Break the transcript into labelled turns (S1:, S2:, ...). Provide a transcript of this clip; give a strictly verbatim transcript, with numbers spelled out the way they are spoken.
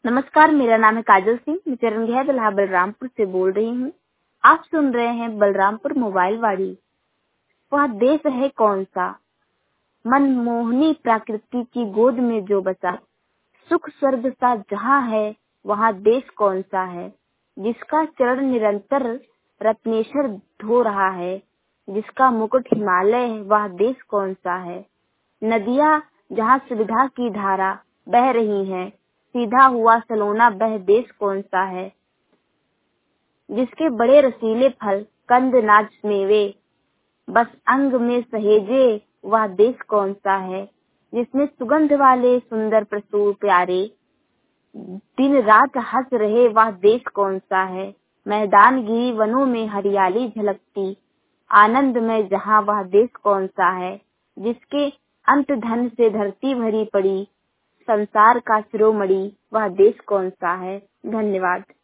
S1: नमस्कार, मेरा नाम है काजल सिंह। मैं चरणगढ़ दल्हा बलरामपुर से बोल रही हूँ। आप सुन रहे हैं बलरामपुर मोबाइल वाड़ी। वह देश है कौन सा, मनमोहनी प्रकृति की गोद में जो बसा, सुख स्वर्ग सा जहाँ है वहाँ देश कौन सा है, जिसका चरण निरंतर रत्नेश्वर धो रहा है, जिसका मुकुट हिमालय है वह देश कौन सा है। नदियाँ जहाँ सुविधा की धारा बह रही हैं, सीधा हुआ सलोना बह देश कौन सा है। जिसके बड़े रसीले फल कंद नाच मेवे बस अंग में सहेजे वह देश कौन सा है। जिसमें सुगंध वाले सुंदर प्रसूर प्यारे दिन रात हंस रहे वह देश कौन सा है। मैदान गिरी वनों में हरियाली झलकती आनंद में जहाँ वह देश कौन सा है। जिसके अंत धन से धरती भरी पड़ी संसार का शिरोमणि वह देश कौन सा है। धन्यवाद।